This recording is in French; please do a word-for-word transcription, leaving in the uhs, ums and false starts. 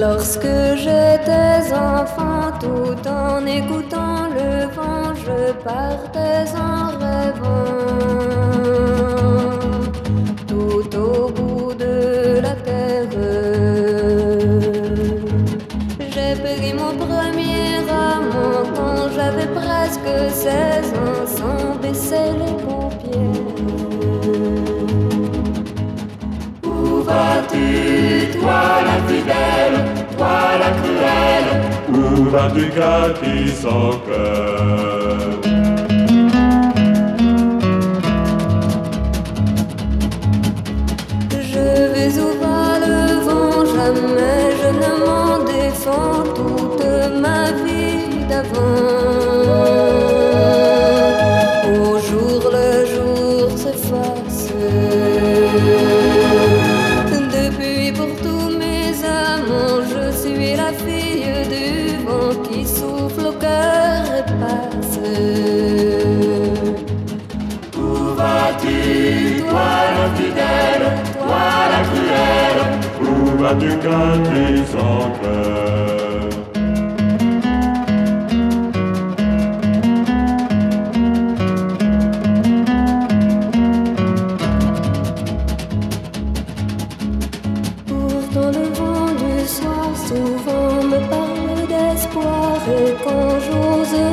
Lorsque j'étais enfant, tout en écoutant le vent, je partais en rêvant, tout au bout de la terre. J'ai pris mon premier amant quand j'avais presque seize ans, sans baisser les paupières. Où vas-tu, toi la fidèle, toi la cruelle? Où vas-tu, Cathy, sans cœur? Je vais où va le vent, jamais je ne m'en défends, toute ma vie d'avant. Au jour le jour s'efface. Depuis pour tous mes amants, je suis la fille du vent qui souffle au cœur et passe. Où vas-tu, toi la fidèle, toi la cruelle? Où vas-tu, Cathy, sans cœur? Pourtant le vent du soir souvent me parle d'espoir, et quand j'ose